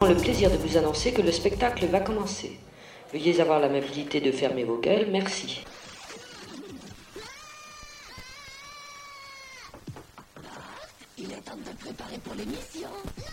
le plaisir de vous annoncer que le spectacle va commencer. Veuillez avoir l'amabilité de fermer vos gueules, merci. Il est temps de te préparer pour l'émission.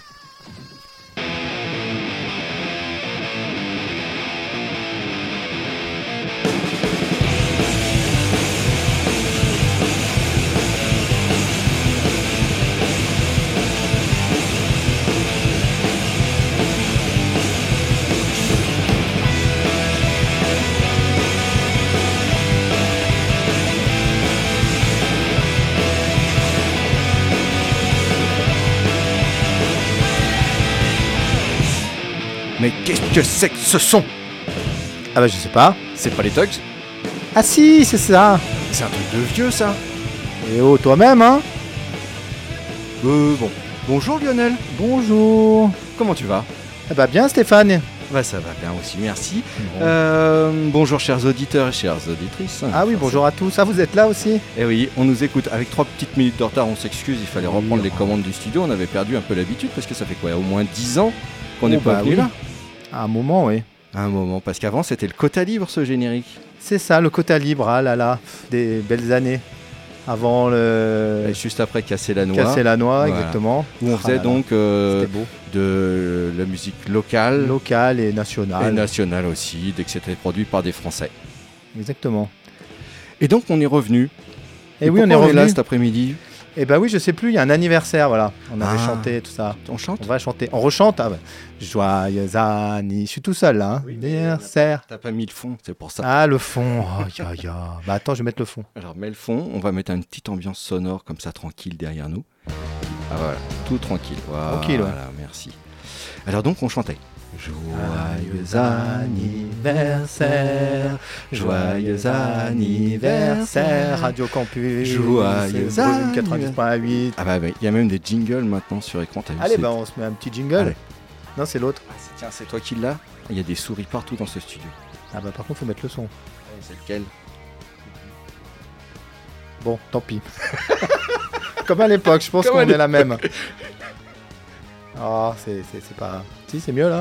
Mais qu'est-ce que c'est que ce son? Ah bah je sais pas. C'est pas les Tugs? Ah si, c'est ça. C'est un truc de vieux ça. Et oh, toi-même, hein? Bon. Bonjour Lionel. Bonjour. Comment tu vas? Ah bah bien Stéphane. Bah ça va bien aussi, merci. Bon. Bonjour chers auditeurs et chères auditrices. Ah oui, bonjour à tous. Ah, vous êtes là aussi? Eh oui, on nous écoute avec 3 petites minutes de retard, on s'excuse, il fallait reprendre les commandes du studio, on avait perdu un peu l'habitude parce que ça fait quoi, au moins 10 ans qu'on n'est pas venu là. À un moment, oui. À un moment, parce qu'avant c'était le quota libre ce générique. C'est ça, le quota libre, ah là là, des belles années. Avant le... Et juste après Casser la noix. Casser la noix, Voilà. Exactement. Où on faisait donc C'était beau. de la musique locale. Locale et nationale. Et nationale aussi, dès que c'était produit par des Français. Exactement. Et donc on est revenu. Et oui, on est revenu revenu là cet après-midi. Et bah oui, je sais plus, il y a un anniversaire, voilà. On avait Ah. chanté tout ça. On chante? On va chanter. On rechante. Ah bah. Joyeux anniversaire. Je suis tout seul là. Hein. Oui, Anniversaire. T'as pas mis le fond, c'est pour ça. Ah, le fond. Oh, Bah attends, je vais mettre le fond. Alors mets le fond, on va mettre une petite ambiance sonore comme ça tranquille derrière nous. Ah voilà, tout tranquille. Voilà, Tranquille, ouais. merci. Alors donc on chantait. Joyeux anniversaire, joyeux anniversaire, Radio Campus, Joyeux c'est volume 90.8. Ah bah oui, il y a même des jingles maintenant sur écran. T'as vu, Allez, c'est- bah on se met un petit jingle. Allez. Non, c'est l'autre. Tiens, c'est toi qui l'as. Il y a des souris partout dans ce studio. Ah bah par contre, faut mettre le son. C'est lequel? Bon, tant pis. Comme à l'époque, je pense Comme qu'on à est la même. Ah, c'est pas... Si, c'est mieux là.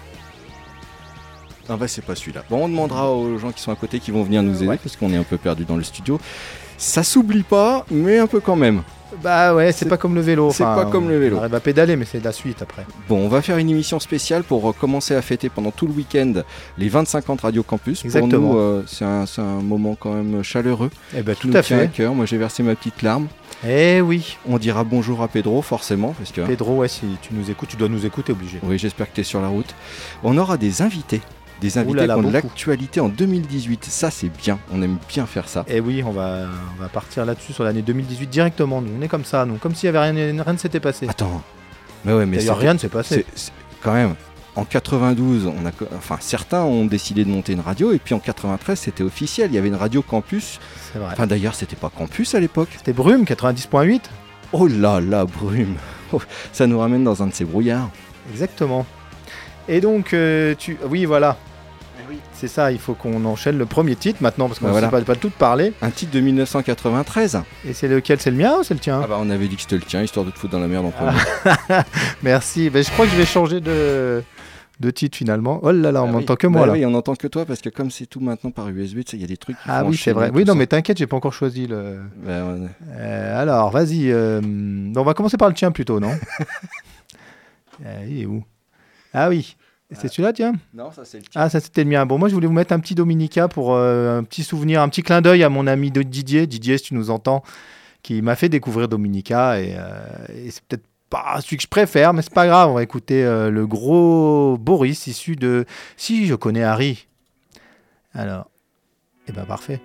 Ah bah c'est pas celui-là. Bon, on demandera aux gens qui sont à côté qui vont venir nous aider Ouais. parce qu'on est un peu perdu dans le studio. Ça s'oublie pas, mais un peu quand même. Bah ouais, c'est C'est- pas comme le vélo. c'est pas comme le vélo. On arrive à pédaler, mais c'est de la suite après. Bon, on va faire une émission spéciale pour commencer à fêter pendant tout le week-end les 25 ans de Radio Campus. Exactement. Pour nous, c'est un moment quand même chaleureux. Eh ben Qui tout nous à tient à fait. cœur. Moi, j'ai versé ma petite larme. Eh oui. On dira bonjour à Pedro, forcément, parce que... Pedro, ouais, si tu nous écoutes, tu dois nous écouter, obligé. Oui, j'espère que tu es sur la route. On aura des invités. Des invités Oulala, qui ont de beaucoup. l'actualité en 2018. Ça, c'est bien. On aime bien faire ça. Et oui, on va partir là-dessus sur l'année 2018 directement. Nous, on est comme ça, nous, comme s'il y avait rien ne s'était passé. Attends. Mais ouais, mais D'ailleurs, c'était- rien ne s'est passé. c'est quand même. En 92, certains ont décidé de monter une radio. Et puis en 93, c'était officiel. Il y avait une radio campus. C'est vrai. Enfin, d'ailleurs, c'était pas campus à l'époque. C'était Brume 90.8. Oh là là, brume. Oh, ça nous ramène dans un de ces brouillards. Exactement. Et donc, oui, voilà. C'est ça, il faut qu'on enchaîne le premier titre maintenant, parce qu'on Bah ne voilà. sait pas tout parler. Un titre de 1993. Et c'est lequel? C'est le mien ou c'est le tien? Ah bah on avait dit que c'était le tien, histoire de te foutre dans la merde en premier. Merci. Ben, je crois que je vais changer de titre finalement. Oh là là, on Ah m'entend oui. que moi Bah là. oui, on entend que toi parce que comme c'est tout maintenant par USB, tu sais, il y a des trucs qui Ah font oui, c'est enchaîner vrai. Oui, tout non, ça. mais t'inquiète, j'ai pas encore choisi le. Bah, Alors, vas-y. On va commencer par le tien plutôt, non? Il est où? Ah oui. C'est celui-là, tiens? Non, ça c'est le tien. Ah, ça c'était le mien. Bon, moi je voulais vous mettre un petit Dominica pour un petit souvenir, un petit clin d'œil à mon ami Didier. Didier, si tu nous entends, qui m'a fait découvrir Dominica. Et c'est peut-être pas celui que je préfère, mais c'est pas grave. On va écouter le gros Boris, issu de. Si, je connais Harry. Alors, eh ben parfait.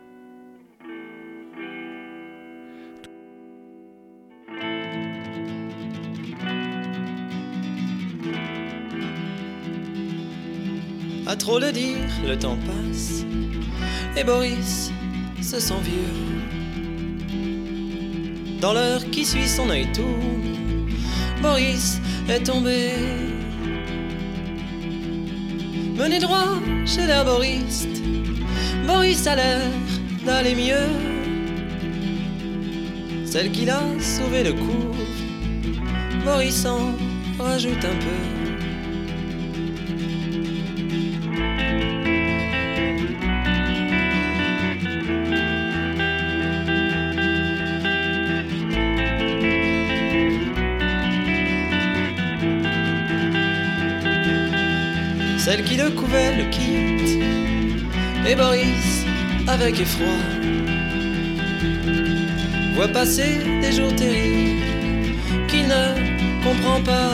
À trop le dire, le temps passe et Boris se sent vieux. Dans l'heure qui suit, son œil tourne. Boris est tombé. Mené droit chez l'herboriste, Boris a l'air d'aller mieux. Celle qui l'a sauvé le couvre, Boris en rajoute un peu. Celle qui le couvait le quitte, et Boris, avec effroi, voit passer des jours terribles qu'il ne comprend pas.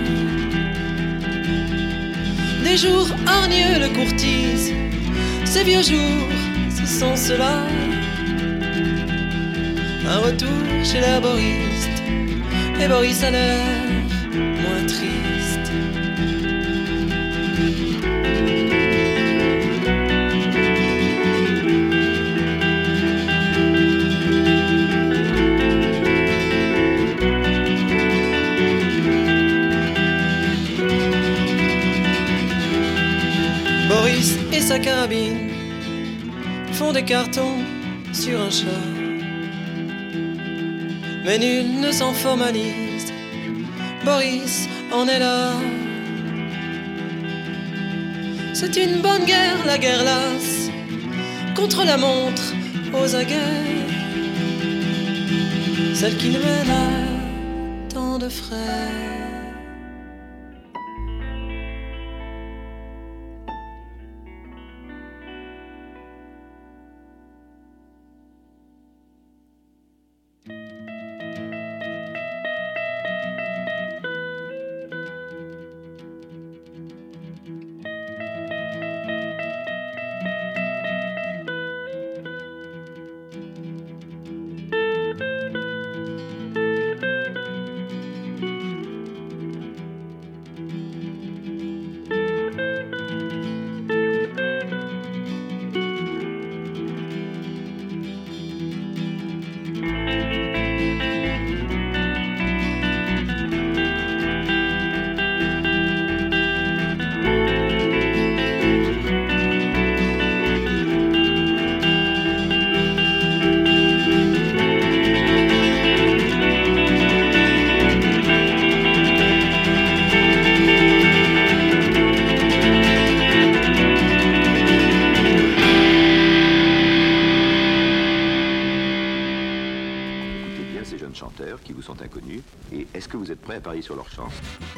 Des jours hargneux le courtisent, ces vieux jours, ce sont ceux-là. Un retour chez l'herboriste, et Boris a l'air moins triste. Boris et sa carabine font des cartons sur un chat. Mais nul ne s'en formalise, Boris en est là. C'est une bonne guerre, la guerre lasse, contre la montre aux aguets, celle qui ne mène à tant de frais. Qui vous sont inconnus, et est-ce que vous êtes prêts à parier sur leur chance?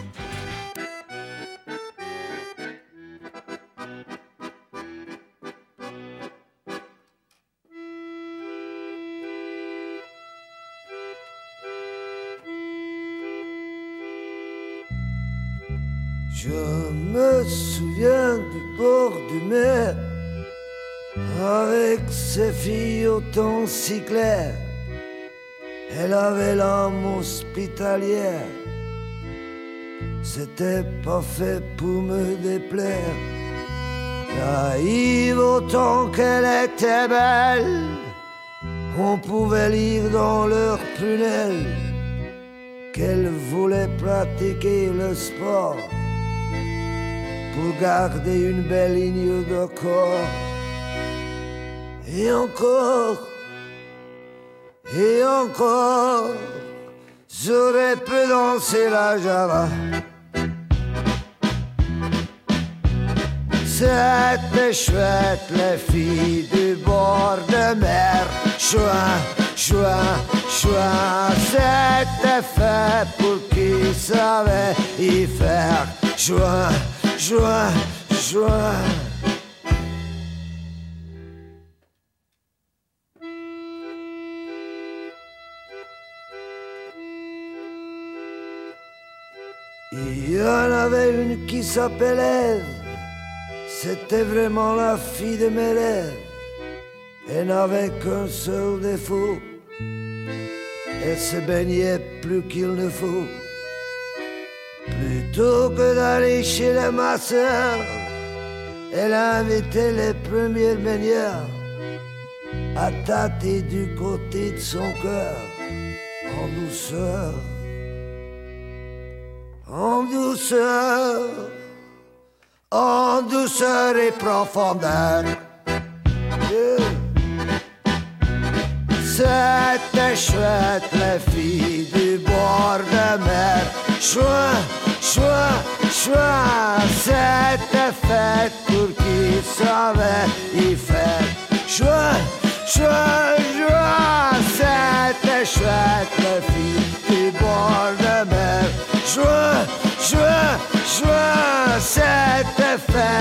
Je me souviens du bord de mer, avec ses filles au temps si clair. Elle avait l'âme hospitalière, c'était pas fait pour me déplaire. Naïve autant qu'elle était belle, on pouvait lire dans leurs prunelles qu'elle voulait pratiquer le sport pour garder une belle ligne de corps. Et encore, j'aurais pu danser la java. C'était chouette, les filles du bord de mer. Chouin, chouin, chouin, c'était fait pour qui savait y faire. Chouin, chouin, chouin. Il y en avait une qui s'appelait Ève, c'était vraiment la fille de mes rêves. Elle n'avait qu'un seul défaut, elle se baignait plus qu'il ne faut. Plutôt que d'aller chez les masseurs, elle invitait les premiers baigneurs à tâter du côté de son cœur, en douceur. En douceur, en douceur et profondeur. C'était chouette, les filles du bord de mer. Chouin, chouin, chouin, c'était fait pour qui savait y faire. Chouin, chouin, chouin, c'était chouette, les filles du bord de mer. Chouin, chouin, chouin, c'était fait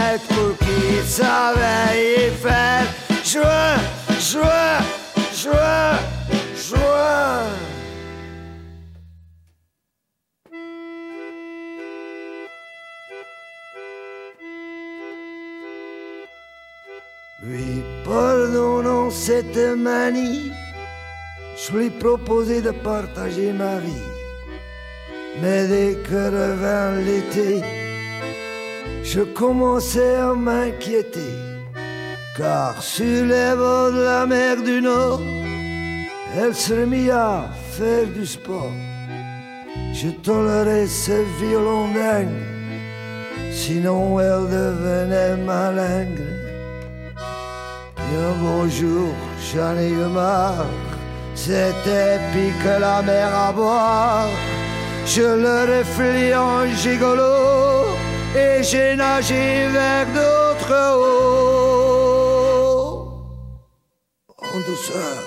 savait y faire. Juin, juin, juin, juin. Lui pardonnant cette manie, je lui proposais de partager ma vie. Mais dès que revint l'été, je commençais à m'inquiéter. Car sur les bords de la mer du Nord, elle se remit à faire du sport. Je tolérais ce violon dingue, sinon elle devenait malingre. Et un beau jour, j'en ai eu marre, c'était pique la mer à boire. Je le reflus en gigolo et j'ai nagé vers d'autres eaux. En douceur,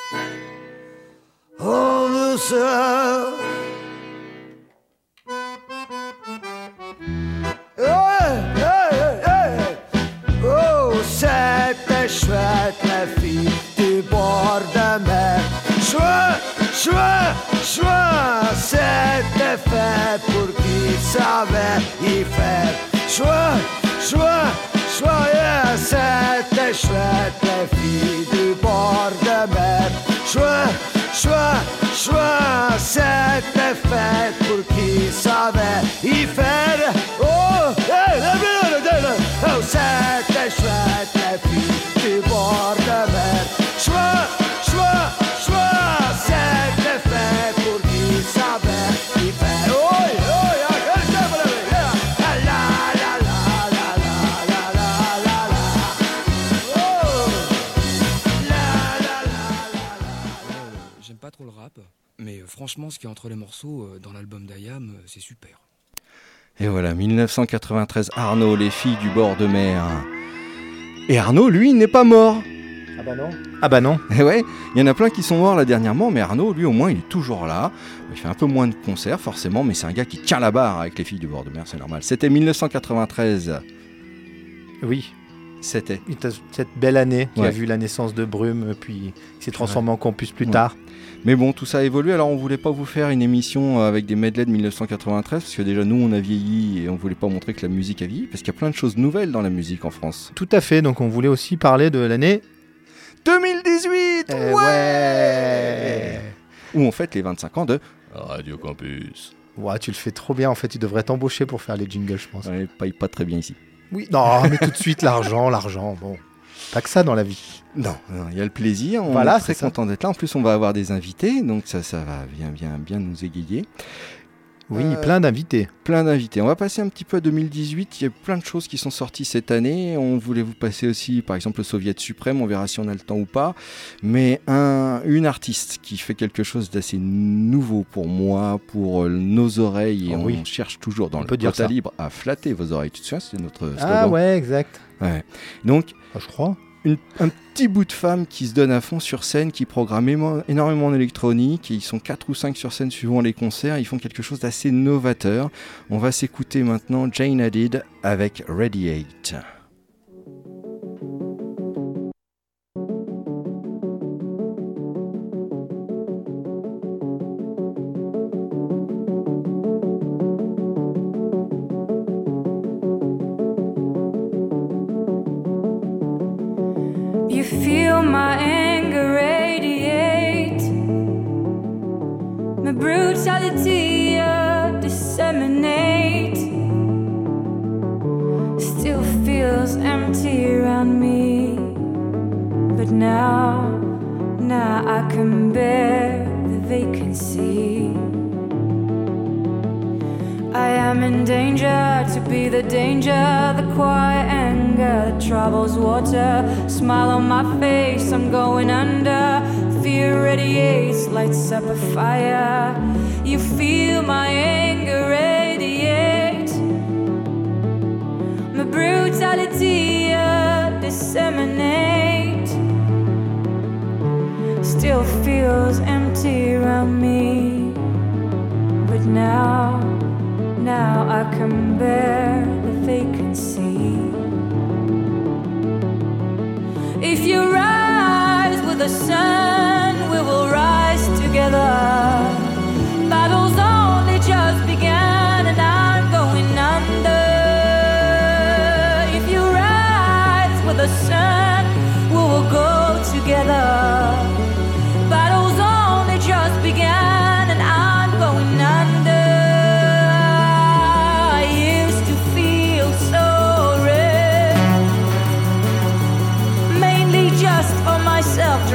en douceur. Oh, c'était chouette la fille du bord de mer. Chouette, chouette, chouette, c'était fait pour qui savait y faire. Chouette, chouette, chouette, yeah, c'était chouette la fille du bord de mer. Chouette, chouette, chouette, c'était fait pour qui savait y faire. Oh, oh, c'était chouette la fille du bord de mer. Chouette, chouette, chouette, c'était fait pour qui savait y faire. Oh, oh, la la la la la la la la la. Oh, la la la. J'aime pas trop le rap, mais franchement, ce qu'il y a entre les morceaux dans l'album d'Ayam, c'est super. Et voilà, 1993, Arnaud, les filles du bord de mer. Et Arnaud, lui, n'est pas mort. Ah bah non. Ah bah non. Et ouais, il y en a plein qui sont morts là dernièrement, mais Arnaud, lui, au moins, il est toujours là. Il fait un peu moins de concerts, forcément, mais c'est un gars qui tient la barre avec les filles du bord de mer, c'est normal. C'était 1993. Oui. C'était. Cette belle année qui Ouais. a vu la naissance de Brume, puis qui s'est transformée en Campus plus tard. Mais bon, tout ça a évolué. Alors, on voulait pas vous faire une émission avec des medleys de 1993, parce que déjà, nous, on a vieilli et on voulait pas montrer que la musique a vieilli, parce qu'il y a plein de choses nouvelles dans la musique en France. Tout à fait, donc on voulait aussi parler de l'année 2018. Ouais. Où on fête les 25 ans de Radio Campus. Ouais, tu le fais trop bien, en fait, tu devrais t'embaucher pour faire les jingles, je pense. Ouais, paye pas très bien ici. Oui, non, mais tout de suite, l'argent, bon. Pas que ça dans la vie. Non, il y a le plaisir, on Voilà, est très c'est ça. content d'être là. En plus, on va avoir des invités, donc ça va bien nous égayer. Oui, plein d'invités. Plein d'invités. On va passer un petit peu à 2018. Il y a plein de choses qui sont sorties cette année. On voulait vous passer aussi, par exemple, le Soviet suprême. On verra si on a le temps ou pas. Mais une artiste qui fait quelque chose d'assez nouveau pour moi, pour nos oreilles. Et Oh oui. on cherche toujours dans On le peut dire quota ça. libre à flatter vos oreilles. Tu te souviens, c'était notre slogan. Ah ouais, exact. Ouais. Donc, Je crois. un petit bout de femmes qui se donnent à fond sur scène, qui programment énormément en électronique, et ils sont 4 ou 5 sur scène suivant les concerts, ils font quelque chose d'assez novateur. On va s'écouter maintenant Jane Hadid avec Radiate. You feel my anger radiate, my brutality disseminate. Still feels empty around me, but now I can bear the vacancy. I am in danger to be the danger, the quiet anger that troubles water. Smile on my face, I'm going under. Fear radiates, lights up a fire. You feel my anger radiate, my brutality disseminate. Still feels empty around me, but now I can bear the vacancy.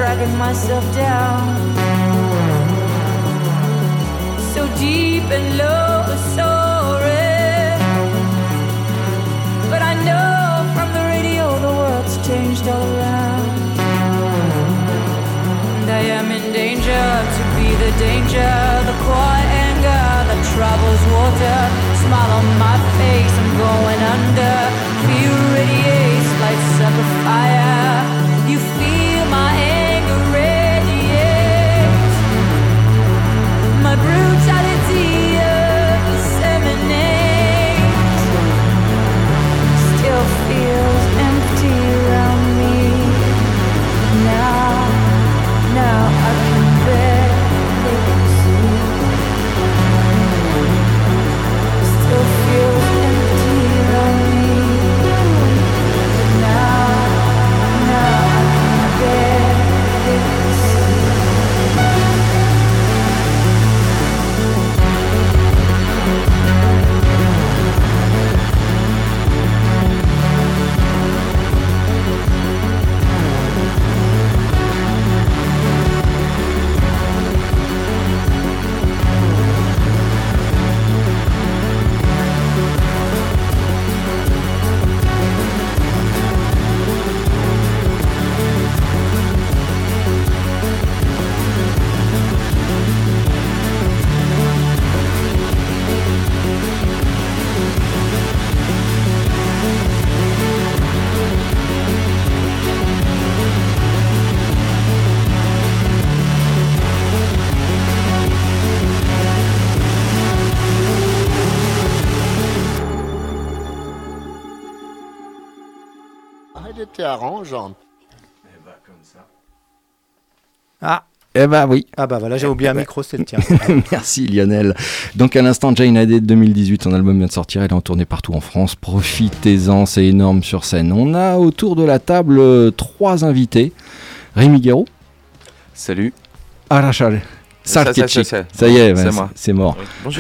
dragging myself down. So deep and low, sorry. But I know from the radio the world's changed all around. And I am in danger to be the danger, the quiet anger that travels water. Smile on my face, I'm going under. Fear radiates, lights up a fire. You feel my anger radiate. My brutality disseminates. Still feels empty around me. Now I can barely see. Still feels empty around me. Now I can barely see. Elle était arrangeante. Ah. Eh bah oui. Ah bah voilà, j'ai oublié un micro, c'est le tien. Merci Lionel. Donc à l'instant, Jane Adé de 2018, son album vient de sortir, elle est en tournée partout en France. Profitez-en, c'est énorme sur scène. On a autour de la table 3 invités. Rémi Guéraud. Salut. Arachal. Ça y est, c'est mort. Oui. Bonjour.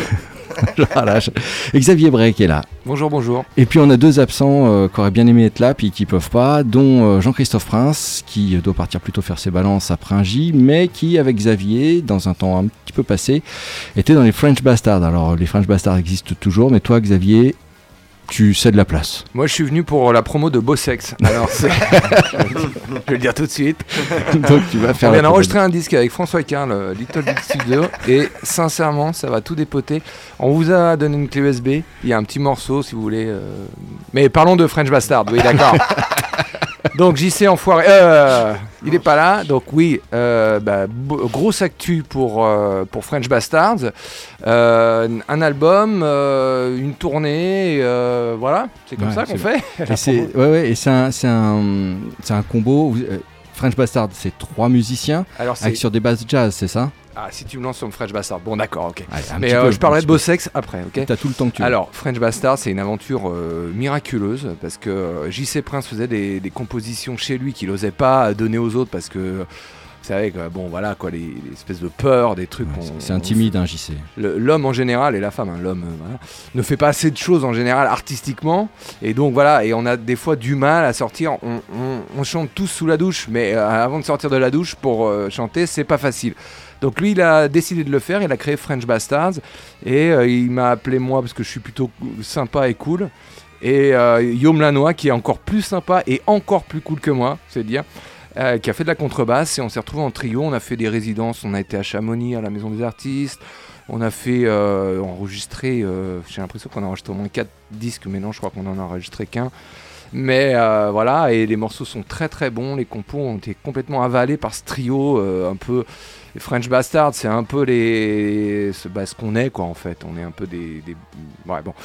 Xavier Bray qui est là. Bonjour. Et puis on a 2 absents qui auraient bien aimé être là puis qui peuvent pas, dont Jean-Christophe Prince qui doit partir plutôt faire ses balances à Pringy, mais qui avec Xavier, dans un temps un petit peu passé, était dans les French Bastards. Alors les French Bastards existent toujours, mais toi Xavier, tu cèdes la place. Moi je suis venu pour la promo de Beau Sexe. Alors je vais le dire tout de suite. Donc tu vas faire. On vient d'enregistrer un disque avec François Carl, Little Big Studio, et sincèrement ça va tout dépoter. On vous a donné une clé USB, il y a un petit morceau si vous voulez. Mais parlons de French Bastard, oui d'accord. Donc JC Enfoiré, il est pas là, donc oui, grosse actu pour French Bastards, un album, une tournée, voilà, c'est comme ça qu'on fait. Et c'est un combo. French Bastard, c'est 3 musiciens avec sur des basses jazz, c'est ça? Ah, si tu me lances sur French Bastard, bon d'accord, ok. Allez, mais je parlerai de Beau Sexe après, ok. T'as tout le temps que tu veux. Alors, French Bastard, c'est une aventure miraculeuse parce que J.C. Prince faisait des compositions chez lui qu'il n'osait pas donner aux autres parce que vous savez, bon voilà quoi, les espèces de peur, des trucs. C'est intimide, hein, J.C. L'homme en général et la femme, hein, l'homme voilà, ne fait pas assez de choses en général artistiquement et donc voilà, et on a des fois du mal à sortir. On chante tous sous la douche, mais avant de sortir de la douche pour chanter, c'est pas facile. Donc lui, il a décidé de le faire, il a créé French Bastards et il m'a appelé moi parce que je suis plutôt sympa et cool. Et Guillaume Lannoy qui est encore plus sympa et encore plus cool que moi, c'est dire, qui a fait de la contrebasse et on s'est retrouvés en trio, on a fait des résidences, on a été à Chamonix à la Maison des Artistes, on a fait enregistrer, j'ai l'impression qu'on a enregistré au moins 4 disques, mais non, je crois qu'on en a enregistré qu'un. Mais voilà, et les morceaux sont très très bons, les compos ont été complètement avalés par ce trio, un peu... Les French Bastards, c'est un peu ce qu'on est, quoi, en fait. On est un peu des... Ouais, bon.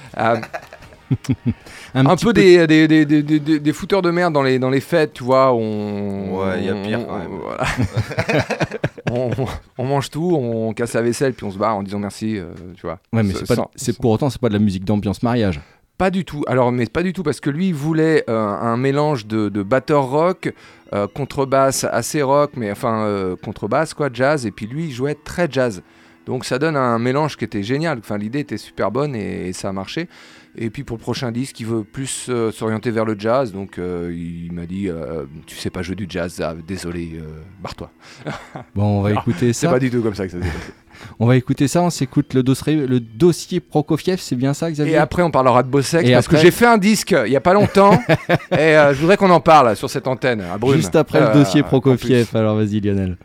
un peu des fouteurs de merde dans les fêtes, tu vois. Ouais, il y a pire quand même. Voilà. on mange tout, on casse la vaisselle, puis on se barre en disant merci, tu vois. Ouais, mais pour autant, c'est pas de la musique d'ambiance mariage. Pas du tout. Alors, mais pas du tout, parce que lui, il voulait un mélange de batteur rock, contrebasse assez rock, mais enfin contrebasse quoi, jazz, et puis lui, il jouait très jazz. Donc ça donne un mélange qui était génial. Enfin, l'idée était super bonne et ça a marché. Et puis pour le prochain disque, il veut plus s'orienter vers le jazz. Donc il m'a dit tu sais pas jouer du jazz, désolé, barre-toi. Bon, on va écouter ça. C'est pas du tout comme ça que ça s'est passé. On va écouter ça, on s'écoute le dossier Prokofiev, c'est bien ça, Xavier ? Et après, on parlera de Bossex, parce après... que j'ai fait un disque il y a pas longtemps, et je voudrais qu'on en parle sur cette antenne, à Brune. Juste après le dossier Prokofiev, alors vas-y Lionel.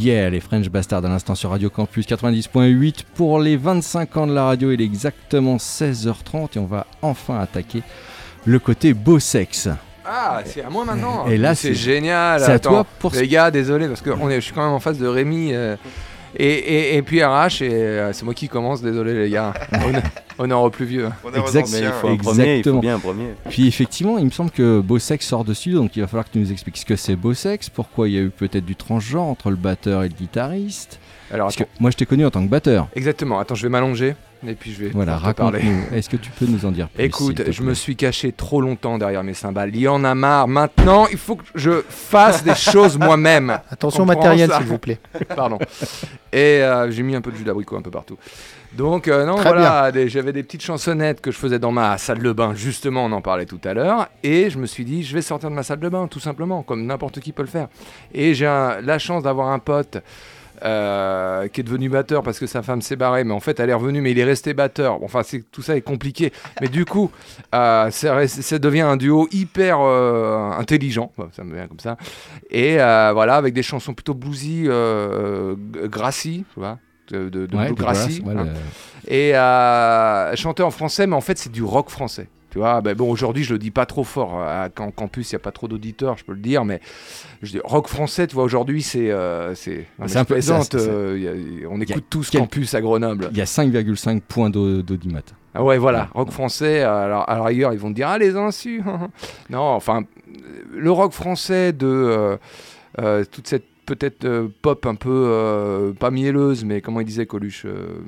Yeah, les French Bastards à l'instant sur Radio Campus 90.8 pour les 25 ans de la radio. Il est exactement 16h30 et on va enfin attaquer le côté beau sexe. Ah, c'est à moi maintenant. Et là, c'est génial. C'est Attends, à toi pour les gars, désolé parce que je suis quand même en face de Rémi et puis RH et c'est moi qui commence. Désolé les gars. Honneur au plus vieux. Il faut bien un premier. Puis effectivement, il me semble que Beau Sexe sort de studio, donc il va falloir que tu nous expliques ce que c'est Beau Sexe, pourquoi il y a eu peut-être du transgenre entre le batteur et le guitariste. Alors, parce que moi, je t'ai connu en tant que batteur. Exactement. Attends, je vais m'allonger et puis je vais raconte-nous. Est-ce que tu peux nous en dire plus? Écoute, je me suis caché trop longtemps derrière mes cymbales. Il y en a marre. Maintenant, il faut que je fasse des choses moi-même. Attention au matériel, s'il vous plaît. Pardon. Et j'ai mis un peu de jus d'abricot un peu partout. Donc j'avais des petites chansonnettes que je faisais dans ma salle de bain, justement, on en parlait tout à l'heure, et je me suis dit, je vais sortir de ma salle de bain, tout simplement, comme n'importe qui peut le faire. Et j'ai la chance d'avoir un pote qui est devenu batteur parce que sa femme s'est barrée, mais en fait elle est revenue, mais il est resté batteur. Enfin, tout ça est compliqué, mais du coup, ça devient un duo hyper intelligent, ça me vient comme ça, et voilà, avec des chansons plutôt bluesy, grassy, tu vois. De Bluegrassy, et chanter en français, mais en fait c'est du rock français, tu vois. Aujourd'hui je le dis pas trop fort, à Campus il y a pas trop d'auditeurs, je peux le dire, mais je dis rock français, tu vois. Aujourd'hui c'est un peu plaisante, on écoute tous Campus à Grenoble. Il y a 5,5 points d'audimat. Ah ouais, voilà, rock français. Alors à la rigueur ils vont te dire les insus. Non, enfin le rock français de toute cette peut-être pop un peu pas mielleuse, mais comment il disait Coluche,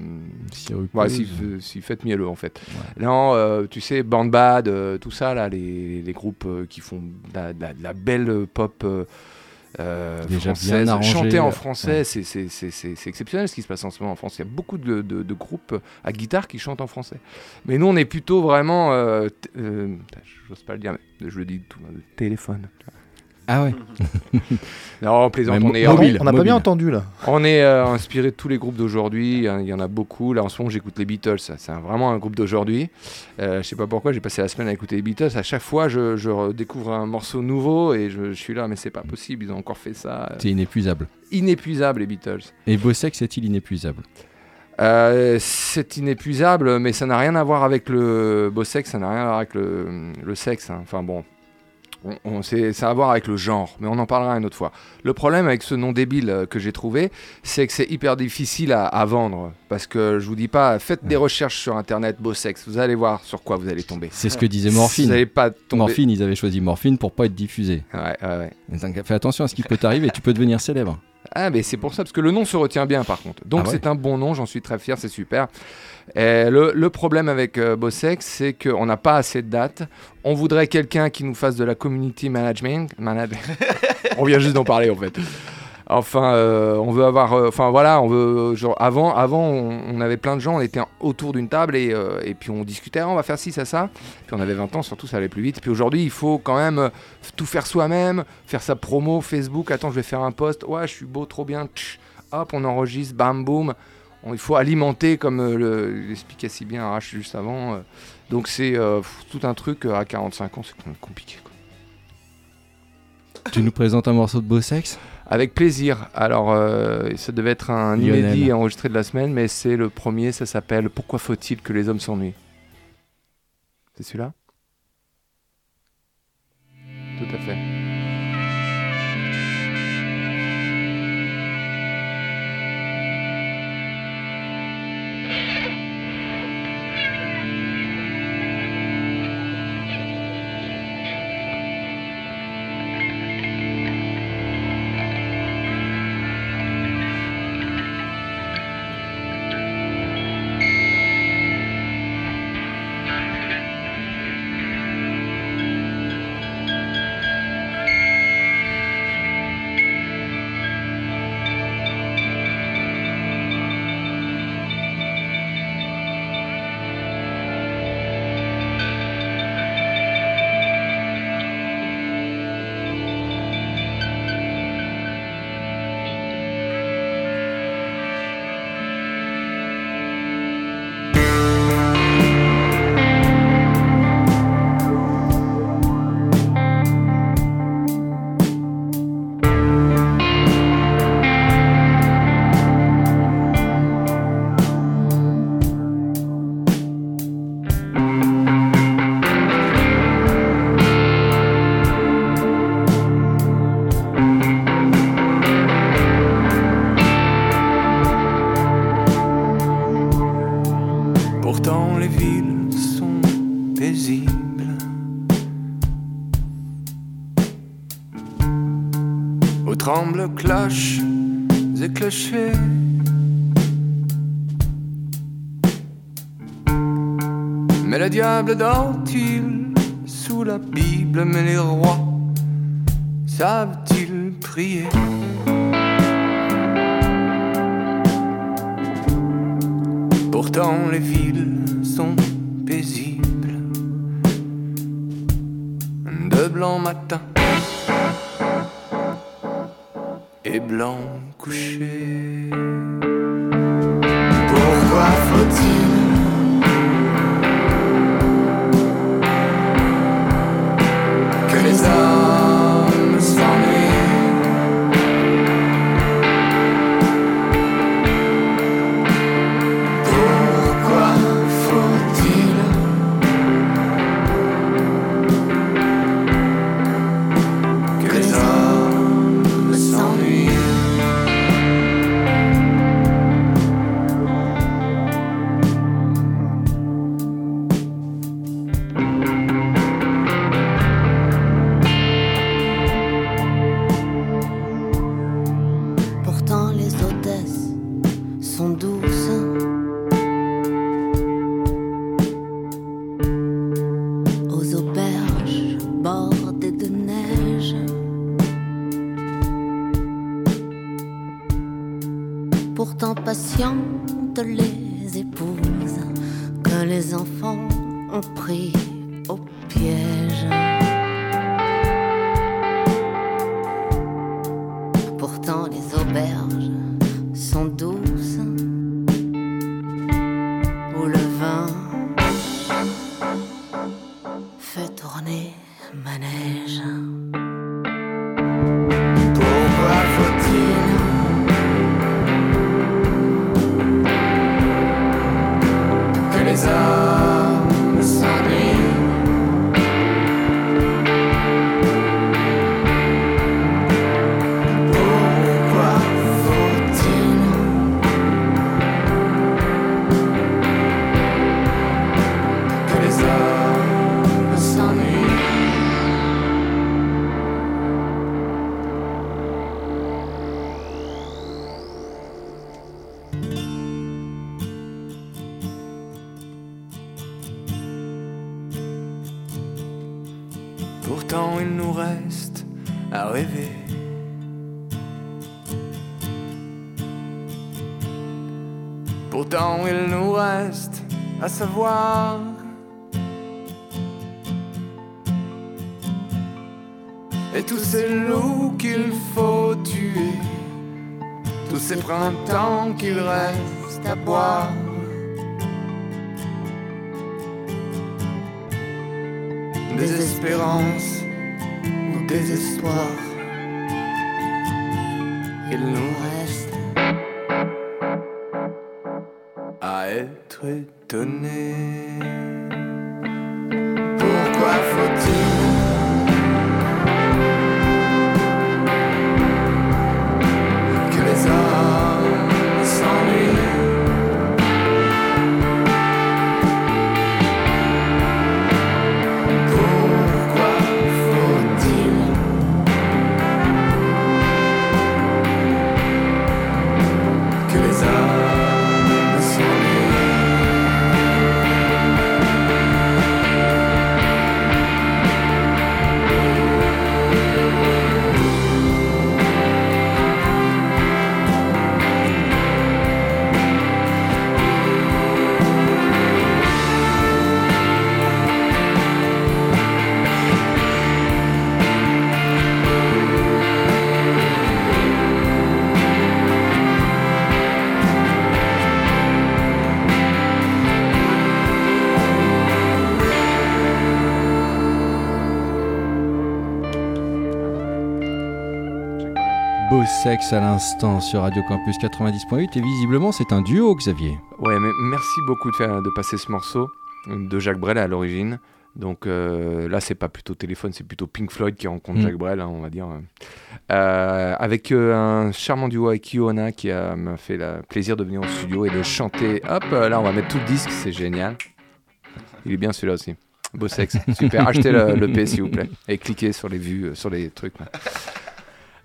si faites mielleux en fait. Ouais. Non, tu sais, Born Bad, tout ça là, les groupes qui font de la belle pop française, chanter en français, ouais. c'est exceptionnel ce qui se passe en ce moment en France. Il y a beaucoup de groupes à guitare qui chantent en français, mais nous on est plutôt vraiment j'ose pas le dire, mais je le dis tout, téléphone. Ah ouais. Non, plaisante, on est mobile. On n'a pas bien entendu là. On est inspiré de tous les groupes d'aujourd'hui. Il y en a beaucoup. Là en ce moment, j'écoute les Beatles. C'est vraiment un groupe d'aujourd'hui. Je sais pas pourquoi. J'ai passé la semaine à écouter les Beatles. À chaque fois, je découvre un morceau nouveau et je suis là, mais c'est pas possible. Ils ont encore fait ça. C'est inépuisable. Inépuisable les Beatles. Et Beau Sexe est-il inépuisable? C'est inépuisable, mais ça n'a rien à voir avec le beau sexe. Ça n'a rien à voir avec le sexe. Hein. Enfin bon. Ça a à voir avec le genre, mais on en parlera une autre fois. Le problème avec ce nom débile que j'ai trouvé, c'est que c'est hyper difficile à vendre. Parce que je vous dis pas, faites des recherches sur internet, beau sexe, vous allez voir sur quoi vous allez tomber. C'est ce que disait Morphine. Vous n'allez pas tomber. Morphine, ils avaient choisi Morphine pour pas être diffusé. Ouais. Donc, fais attention à ce qui peut t'arriver, tu peux devenir célèbre. Ah, mais c'est pour ça, parce que le nom se retient bien par contre. Donc c'est un bon nom, j'en suis très fier, c'est super. Et le problème avec Beau Sexe, c'est qu'on n'a pas assez de dates. On voudrait quelqu'un qui nous fasse de la community management. On vient juste d'en parler en fait. Enfin, on veut avoir... on veut... Genre, avant on avait plein de gens, on était autour d'une table et puis on discutait, on va faire ci, ça. Puis on avait 20 ans, surtout ça allait plus vite. Puis aujourd'hui, il faut quand même tout faire soi-même, faire sa promo, Facebook, attends, je vais faire un post, ouais, je suis beau, trop bien, hop, on enregistre, bam, boum. Il faut alimenter, comme l'expliquait si bien Arrache juste avant. Donc c'est tout un truc à 45 ans, c'est quand même compliqué. Quoi. Tu nous présentes un morceau de Beau Sexe ? Avec plaisir. Alors, ça devait être un inédit enregistré de la semaine, mais c'est le premier, ça s'appelle « Pourquoi faut-il que les hommes s'ennuient ?» C'est celui-là ? Tout à fait. tremblent cloches et clochers. Mais le diable dort-il sous la Bible? Mais les rois savent-ils prier? Pourtant les villes sont paisibles, de blanc matin et blanc coucher. Pourquoi faut-il que les hommes s'ennuient? Pourquoi faut-il que les hommes s'ennuient? Pourtant les hôtesses sont douces, aux auberges bordées de neige. Pourtant patientes les épouses que les enfants ont pris au piège. Pourtant les auberges sont douces, où le vin fait tourner manège. Pourquoi faut-il que les hommes s'ennuient? Pourquoi faut-il que les hommes s'ennuient? Pourtant il nous reste à rêver. Pourtant il nous reste à savoir et tous ces loups qu'il faut tuer, tous ces printemps qu'il reste à boire. Des espérances ou désespoir, il nous reste à être étonné. Pourquoi faut-il que les hommes s'ennuient? Beau sexe à l'instant sur Radio Campus 90.8 et visiblement c'est un duo, Xavier. Ouais, mais merci beaucoup de passer ce morceau de Jacques Brel à l'origine. Donc là, c'est pas plutôt Téléphone, c'est plutôt Pink Floyd qui rencontre Jacques Brel, hein, on va dire. Avec un charmant duo avec Iona qui m'a fait le plaisir de venir au studio et de chanter. Hop, là, on va mettre tout le disque, c'est génial. Il est bien celui-là aussi. Beau sexe, super. Achetez le P s'il vous plaît et cliquez sur les vues, sur les trucs. Là.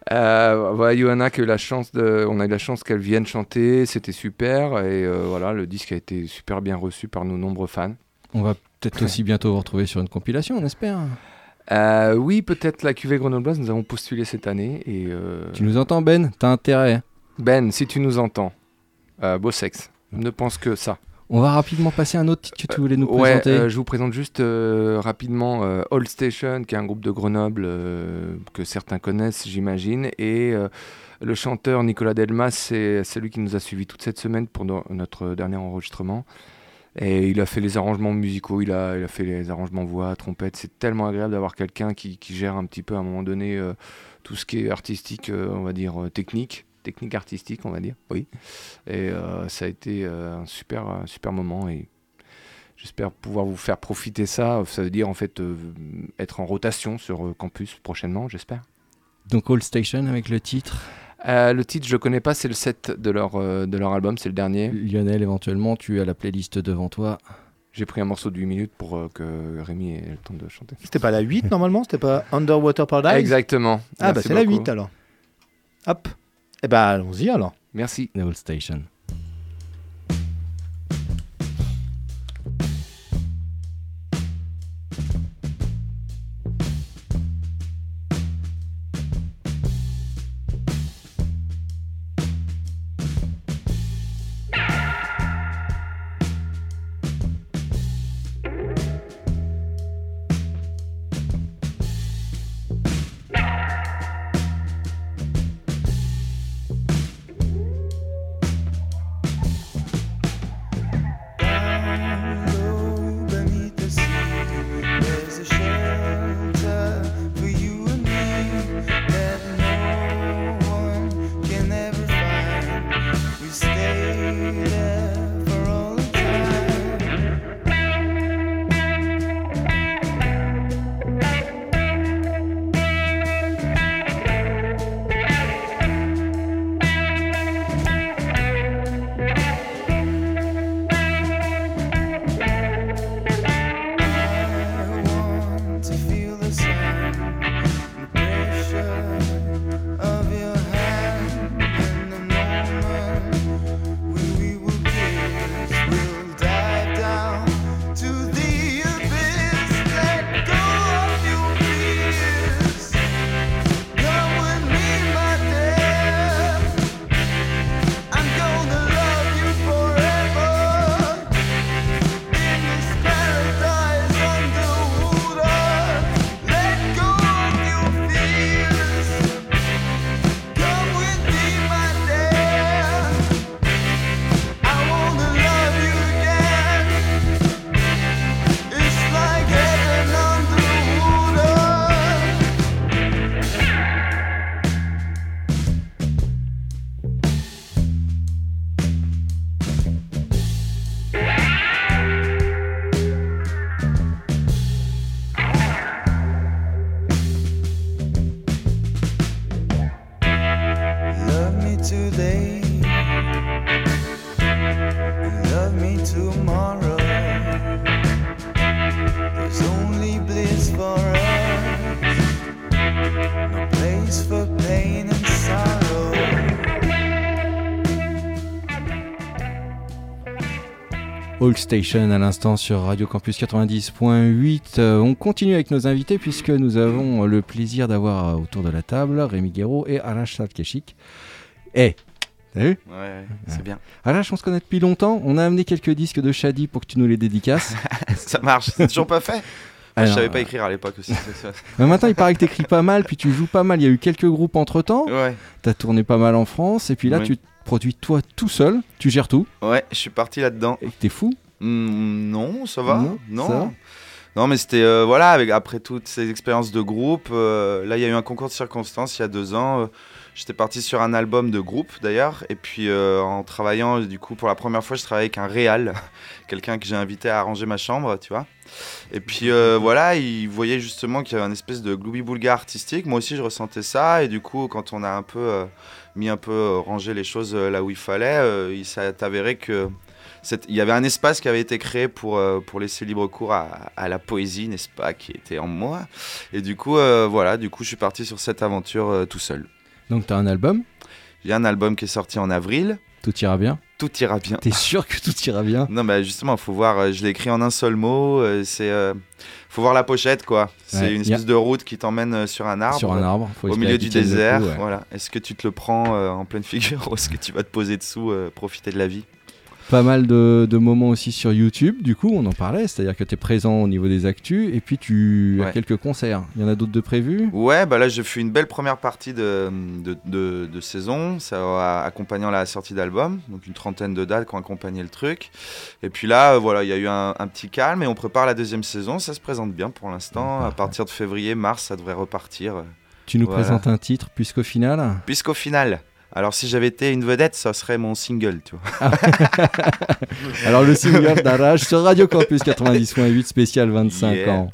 Johanna, on a eu la chance qu'elle vienne chanter, c'était super, et voilà, le disque a été super bien reçu par nos nombreux fans. On va peut-être aussi bientôt vous retrouver sur une compilation, on espère. Oui, peut-être la cuvée grenobloise, nous avons postulé cette année. Et, Tu nous entends, Ben ? T'as intérêt ? Ben, si tu nous entends, beau sexe, ne pense que ça. On va rapidement passer à un autre titre que tu voulais nous présenter. Je vous présente juste rapidement Old Station, qui est un groupe de Grenoble que certains connaissent, j'imagine. Et le chanteur Nicolas Delmas, c'est celui qui nous a suivis toute cette semaine pour notre dernier enregistrement. Et il a fait les arrangements musicaux, il a fait les arrangements voix, trompette. C'est tellement agréable d'avoir quelqu'un qui gère un petit peu à un moment donné tout ce qui est artistique, on va dire technique artistique, on va dire, oui. Et ça a été un super moment et j'espère pouvoir vous faire profiter ça. Ça veut dire en fait être en rotation sur campus prochainement, j'espère. Donc Old Station avec le titre. Le titre, je le connais pas, c'est le 7 de leur album, c'est le dernier. Lionel, éventuellement, tu as la playlist devant toi. J'ai pris un morceau de 8 minutes pour que Rémi ait le temps de chanter. C'était pas la 8 normalement ? C'était pas Underwater Paradise ? Exactement. Ah bah c'est beaucoup. La 8 alors. Hop. Eh ben allons-y alors. Merci. The Old Station. Old Station à l'instant sur Radio Campus 90.8. On continue avec nos invités puisque nous avons le plaisir d'avoir autour de la table Rémi Guéraud et Arash Salkeshik. T'as vu ? Ouais, c'est bien. Arash, on se connaît depuis longtemps. On a amené quelques disques de Shadi pour que tu nous les dédicaces. Ça marche, c'est toujours pas fait. Alors, je savais pas écrire à l'époque aussi. Mais maintenant, il paraît que t'écris pas mal, puis tu joues pas mal. Il y a eu quelques groupes entre-temps. Ouais. T'as tourné pas mal en France, et puis là, tu produis toi tout seul. Tu gères tout. Ouais, je suis parti là-dedans. Et t'es fou ? Non, ça va. Non, mais c'était voilà, après toutes ces expériences de groupe, là il y a eu un concours de circonstances il y a 2 ans. J'étais parti sur un album de groupe d'ailleurs, et puis en travaillant, du coup pour la première fois je travaillais avec un réal, quelqu'un que j'ai invité à arranger ma chambre, tu vois. Et puis voilà, il voyait justement qu'il y avait une espèce de gloubi-boulga artistique. Moi aussi je ressentais ça, et du coup quand on a un peu rangé les choses là où il fallait, il s'est avéré que il y avait un espace qui avait été créé pour laisser libre cours à la poésie, n'est-ce pas, qui était en moi. Et du coup, voilà, je suis parti sur cette aventure tout seul. Donc tu as un album ? J'ai un album qui est sorti en avril. Tout ira bien ? Tout ira bien. T'es sûr que tout ira bien ? Non, bah justement, faut voir. Je l'ai écrit en un seul mot. Faut voir la pochette, quoi. C'est une espèce de route qui t'emmène sur un arbre. Sur un arbre. Au milieu du désert. Voilà. Est-ce que tu te le prends en pleine figure ou est-ce que tu vas te poser dessous, profiter de la vie ? Pas mal de moments aussi sur YouTube, du coup, on en parlait, c'est-à-dire que tu es présent au niveau des actus, et puis tu as quelques concerts. Il y en a d'autres de prévus ? Ouais, bah là, j'ai fait une belle première partie de saison, ça va accompagnant la sortie d'album, donc une 30aine de dates qui ont accompagné le truc. Et puis là, voilà, il y a eu un petit calme, et on prépare la deuxième saison, ça se présente bien pour l'instant. À partir de février, mars, ça devrait repartir. Tu nous présentes un titre, Puisqu'au final ? Puisqu'au final. Alors si j'avais été une vedette, ça serait mon single, tu vois. Alors le single d'Arrache sur Radio Campus 90.8 spécial 25 ans.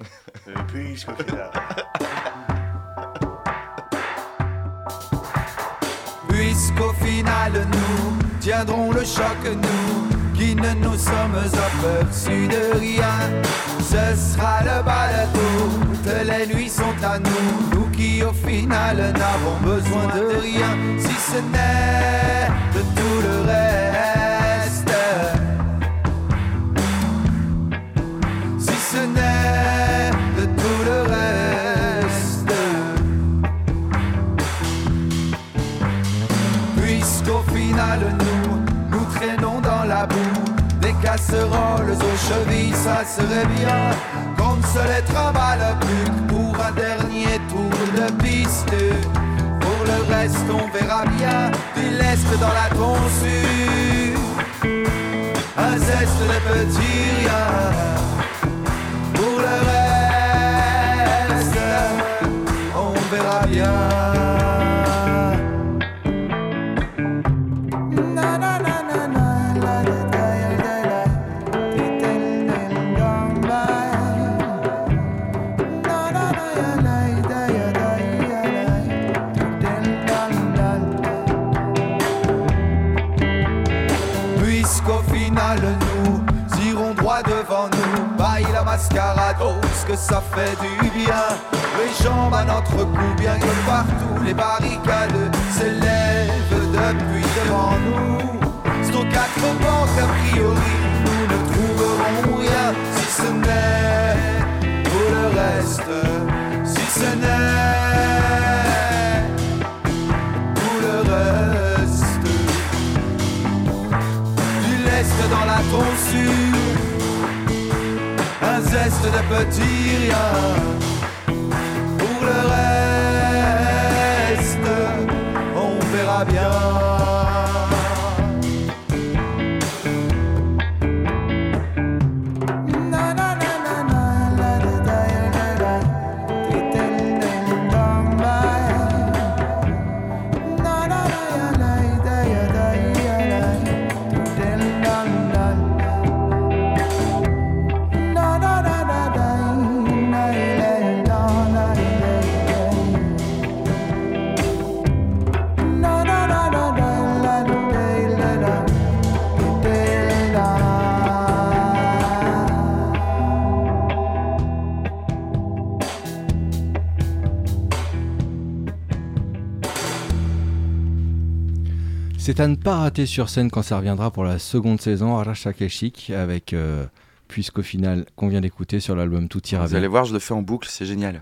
Puisqu'au final nous tiendrons le choc, nous qui ne nous sommes aperçus de rien. Ce sera le balado, toutes les nuits sont à nous, nous qui au final n'avons besoin de rien, si ce n'est de tout le reste. Si ce n'est de tout le reste. Puisqu'au final nous traînons dans la boue, des casseroles aux chevilles, ça serait bien qu'on ne se les trimballe plus que pour un dernier tour de piste. Pour le reste on verra bien, du lest dans la tonsure, un zeste de petit rien. Pour le reste on verra bien. Nous irons droit devant nous, baille la mascarade, oh ce que ça fait du bien. Les jambes à notre cou, bien que partout les barricades s'élèvent depuis devant nous. C'est aux quatre vents qu'a priori nous ne trouverons rien, si ce n'est pour le reste, si ce n'est pour le reste. Dans la tonsure, un zeste de petit rien. Pour le reste, on verra bien. C'est à ne pas rater sur scène quand ça reviendra pour la seconde saison, Arrache Akeshik, avec Puisqu'au final, qu'on vient d'écouter sur l'album Tout ira bien. Vous allez voir, je le fais en boucle, c'est génial.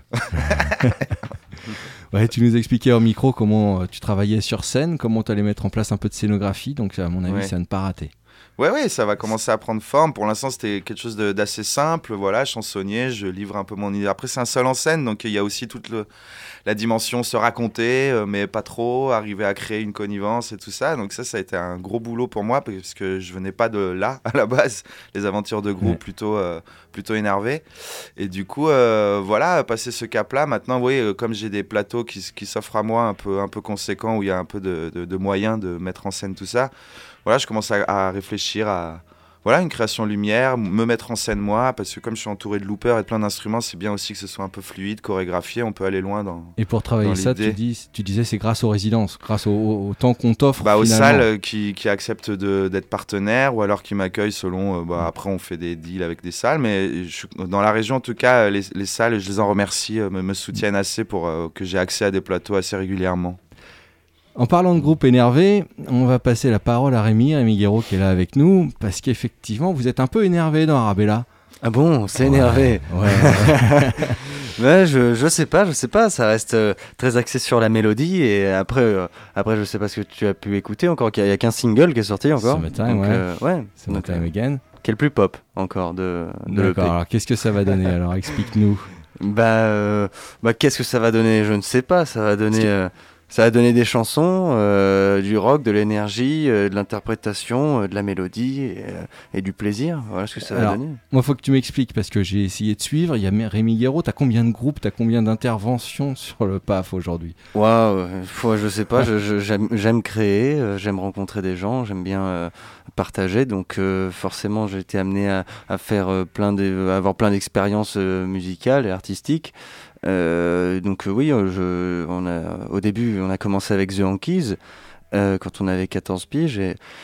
Ouais, tu nous expliquais hors micro comment tu travaillais sur scène, comment tu allais mettre en place un peu de scénographie, donc à mon avis, c'est à ne pas rater. Ouais, ça va commencer à prendre forme. Pour l'instant, c'était quelque chose d'assez simple. Voilà, chansonnier, je livre un peu mon idée. Après, c'est un seul en scène, donc il y a aussi toute la dimension se raconter, mais pas trop, arriver à créer une connivence et tout ça. Donc ça a été un gros boulot pour moi, parce que je venais pas de là, à la base. Les aventures de groupe, plutôt énervé. Et du coup, voilà, passer ce cap-là. Maintenant, vous voyez, comme j'ai des plateaux qui s'offrent à moi un peu conséquents, où il y a un peu de moyens de mettre en scène tout ça, voilà, je commence à réfléchir à une création lumière, me mettre en scène moi, parce que comme je suis entouré de loopers et de plein d'instruments, c'est bien aussi que ce soit un peu fluide, chorégraphié, on peut aller loin dans. Et pour travailler ça, tu disais c'est grâce aux résidences, grâce au temps qu'on t'offre. Aux salles qui acceptent d'être partenaires, ou alors qui m'accueillent selon. Après, on fait des deals avec des salles, mais dans la région en tout cas, les salles, je les en remercie, me soutiennent assez pour que j'ai accès à des plateaux assez régulièrement. En parlant de groupe énervé, on va passer la parole à Rémi Guéraud qui est là avec nous, parce qu'effectivement, vous êtes un peu énervé dans Arabella. Ah bon, c'est énervé. Ouais. Ouais, je sais pas, ça reste très axé sur la mélodie et après je sais pas ce que tu as pu écouter encore, il y a qu'un single qui est sorti encore. Summertime, Summertime Again. Qui est le plus pop encore de D'accord, l'EP. alors qu'est-ce que ça va donner alors, explique-nous. Qu'est-ce que ça va donner ? Je ne sais pas, ça va donner des chansons, du rock, de l'énergie, de l'interprétation, de la mélodie et du plaisir. Voilà ce que ça va donner. Moi, il faut que tu m'expliques parce que j'ai essayé de suivre. Il y a Rémi Guéraud. Tu as combien de groupes, tu as combien d'interventions sur le PAF aujourd'hui ? Waouh, je sais pas, j'aime créer, j'aime rencontrer des gens, j'aime bien partager. Donc forcément, j'ai été amené à faire avoir plein d'expériences musicales et artistiques. Oui, au début, on a commencé avec The Yankees quand on avait 14 piges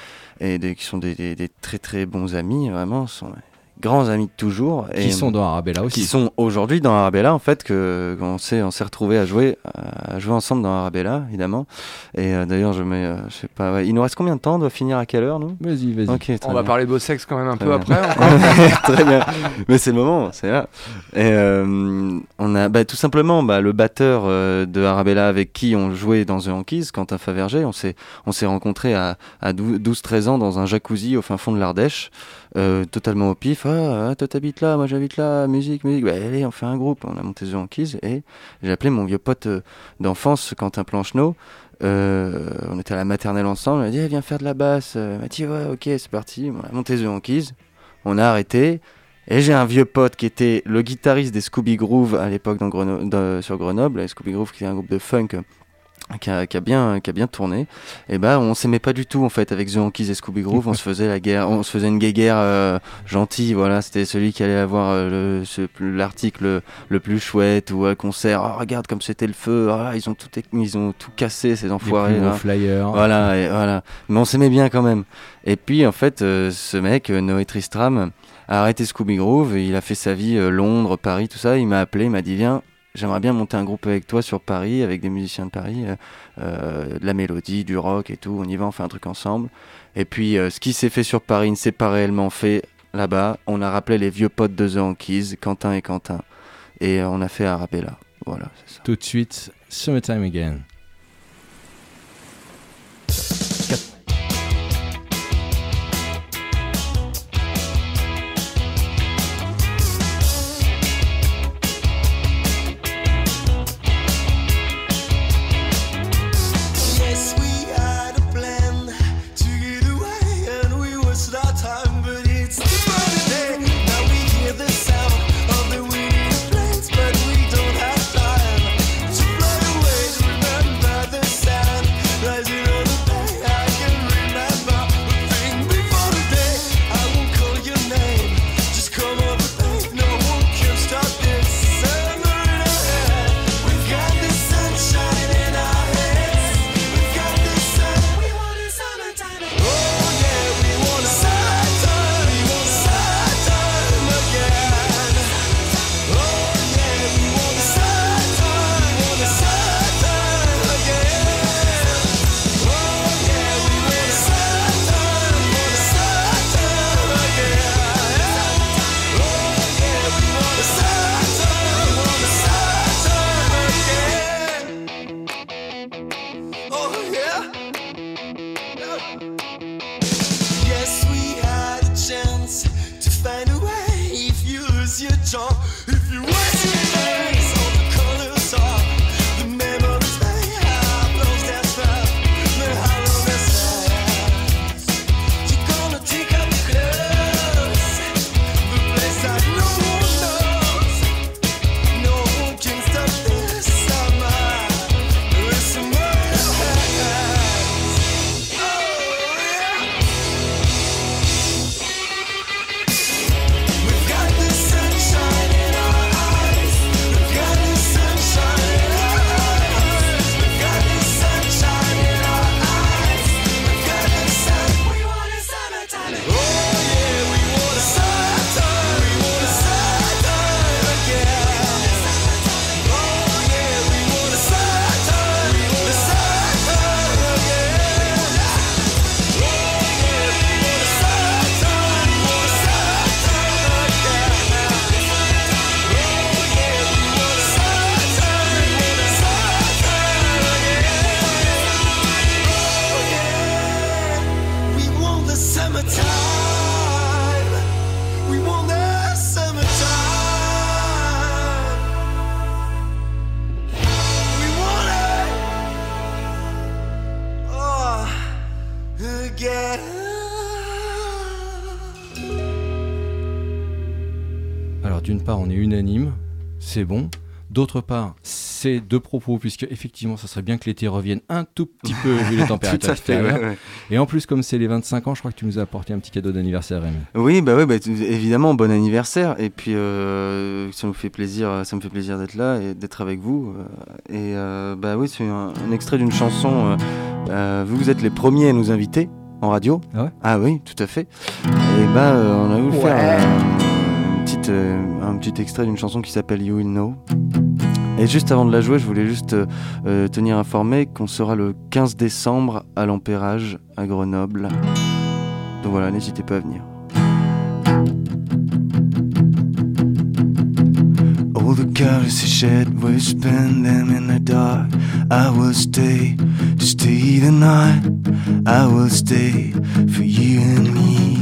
qui sont des très très bons amis, vraiment, sont grands amis de toujours. Qui sont dans Arabella aussi. Qui sont aujourd'hui dans Arabella, en fait, on s'est retrouvés à jouer ensemble dans Arabella, évidemment. Et d'ailleurs, je sais pas, il nous reste combien de temps ? On doit finir à quelle heure, nous ? Vas-y. Okay, on va parler de beau sexe quand même un peu après. Très bien. Mais c'est le moment, c'est là. Et on a tout simplement le batteur de Arabella avec qui on jouait dans The Yankees, Quentin Faverger. On s'est rencontrés à 12-13 ans dans un jacuzzi au fin fond de l'Ardèche. Totalement au pif. Toi t'habites là, moi j'habite là, musique. Allez, on fait un groupe. On a monté The Yankees et j'ai appelé mon vieux pote d'enfance, Quentin Plancheneau. On était à la maternelle ensemble. Il m'a dit viens faire de la basse. Il m'a dit ouais, ok, c'est parti. On a monté The Yankees. On a arrêté. Et j'ai un vieux pote qui était le guitariste des Scooby Groove à l'époque sur Grenoble. Scooby Groove qui est un groupe de funk qui a bien tourné. Et on s'aimait pas du tout en fait avec The Yankees et Scooby Groove. On se faisait la guerre, on se faisait une guéguerre gentille. Voilà, c'était celui qui allait avoir l'article le plus chouette ou un concert. Regarde comme c'était le feu. Ils ont tout cassé ces enfoirés. Les plus gros flyers. Voilà. Mais on s'aimait bien quand même. Et puis en fait, ce mec Noé Tristram a arrêté Scooby Groove. Il a fait sa vie Londres, Paris, tout ça. Il m'a appelé, il m'a dit viens. J'aimerais bien monter un groupe avec toi sur Paris, avec des musiciens de Paris, de la mélodie, du rock et tout. On y va, on fait un truc ensemble. Et puis, ce qui s'est fait sur Paris ne s'est pas réellement fait là-bas. On a rappelé les vieux potes de The Yankees, Quentin et Quentin. Et on a fait Arabella. Voilà, c'est ça. Tout de suite, Summertime Again. But we don't have time to play away the remembrance. d'une part, on est unanime, c'est bon. D'autre part, c'est de propos, puisque effectivement, ça serait bien que l'été revienne un tout petit peu vu les températures extérieures. Ouais. Et en plus, comme c'est les 25 ans, je crois que tu nous as apporté un petit cadeau d'anniversaire, Rémi. Oui, évidemment, bon anniversaire. Et puis, ça me fait plaisir d'être là et d'être avec vous. Oui, c'est un extrait d'une chanson. Vous êtes les premiers à nous inviter en radio. Ah ouais ? Ah oui, tout à fait. Et on a voulu faire un petit extrait d'une chanson qui s'appelle You Will Know. Et juste avant de la jouer, je voulais juste tenir informé qu'on sera le 15 décembre à l'Empérage à Grenoble. Donc voilà, n'hésitez pas à venir. All the colors are shed, we spend them in the dark. I will stay to stay the night. I will stay for you and me.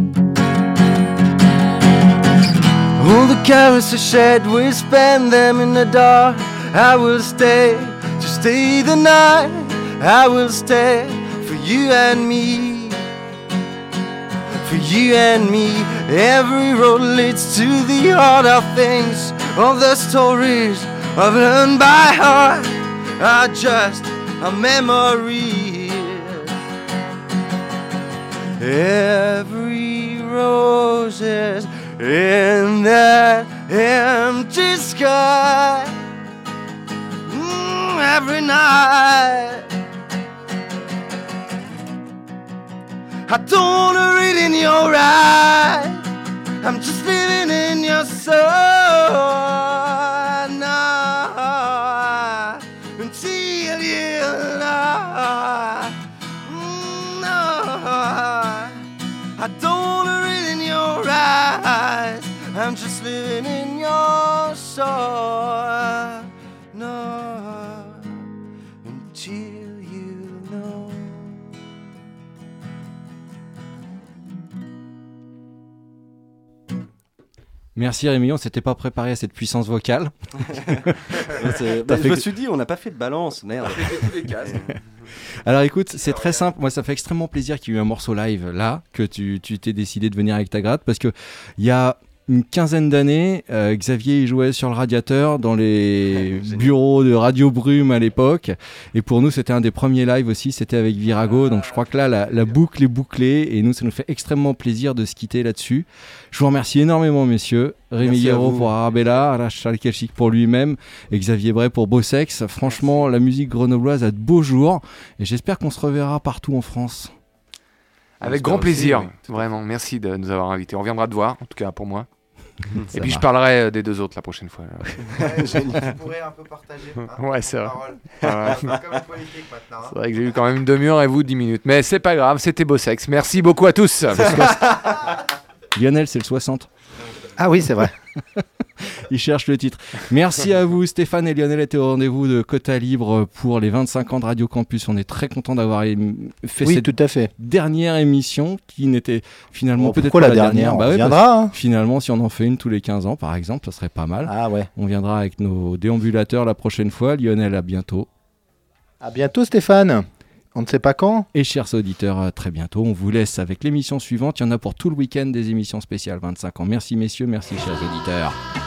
All the carrots are shed, we spend them in the dark. I will stay to stay the night. I will stay for you and me. For you and me. Every road leads to the heart of things. All the stories I've learned by heart are just a memory. Every rose is in that empty sky. Every night I don't wanna read in your eyes. I'm just living in your soul now. Until you know. I don't wanna read in your eyes. I'm just living in your soul. No, until you know. Merci Rémi, on s'était pas préparé à cette puissance vocale. Je me suis dit, on n'a pas fait de balance, merde. On a fait tous les cases. Alors écoute, c'est très simple. Moi, ça fait extrêmement plaisir qu'il y ait eu un morceau live là, que tu t'es décidé de venir avec ta gratte, parce que il y a une quinzaine d'années, Xavier jouait sur le radiateur dans les bureaux de Radio Brume à l'époque. Et pour nous, c'était un des premiers lives aussi. C'était avec Virago. Donc je crois que là, la boucle est bouclée. Et nous, ça nous fait extrêmement plaisir de se quitter là-dessus. Je vous remercie énormément, messieurs. Rémi Guéraud pour Arabella, Rachel Kelchik pour lui-même et Xavier Bray pour Beau Sexe. Franchement, la musique grenobloise a de beaux jours. Et j'espère qu'on se reverra partout en France. Avec grand plaisir. Vraiment, merci de nous avoir invités. On reviendra te voir, en tout cas pour moi. Et puis je parlerai des deux autres la prochaine fois. Tu pourrais un peu partager. Ouais, c'est vrai. C'est vrai que j'ai eu quand même une demi-heure et vous 10 minutes. Mais c'est pas grave, c'était Beau Sexe. Merci beaucoup à tous. Lionel, c'est le 60. Ah oui, c'est vrai. Il cherche le titre. Merci à vous, Stéphane et Lionel étaient au rendez-vous de Quota Libre pour les 25 ans de Radio Campus. On est très content d'avoir fait cette dernière émission qui n'était finalement peut-être pas la dernière. On viendra. Finalement, si on en fait une tous les 15 ans, par exemple, ça serait pas mal. Ah ouais. On viendra avec nos déambulateurs la prochaine fois. Lionel, à bientôt. À bientôt, Stéphane. On ne sait pas quand. Et chers auditeurs, à très bientôt. On vous laisse avec l'émission suivante. Il y en a pour tout le week-end des émissions spéciales 25 ans. Merci messieurs, merci chers auditeurs.